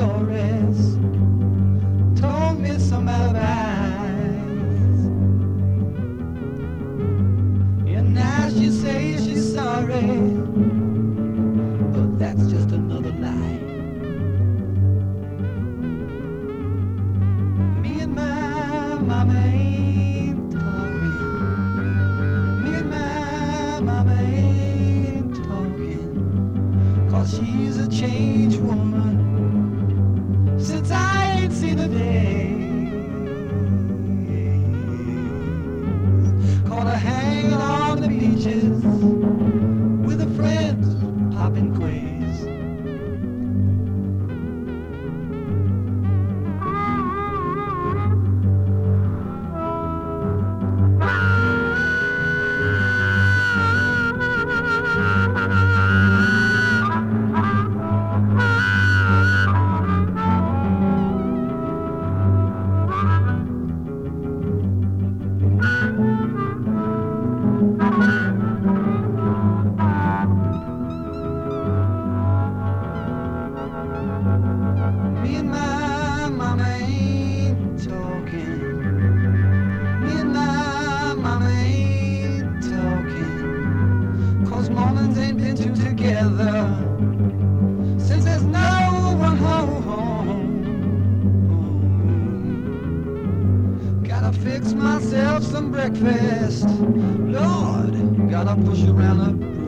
stories, told me some alibis. And now she says she's sorry, but that's just another lie. Me and my mama ain't talking. Me and my mama ain't talking. 'Cause she's a changed woman since I ain't seen a day. Caught her hanging on the beaches with her friends popping quiz. Me and my mama ain't talking. Me and my mama ain't talking. 'Cause mornings ain't been two together since there's no one home. Gotta fix myself some breakfast. Lord, gotta push around the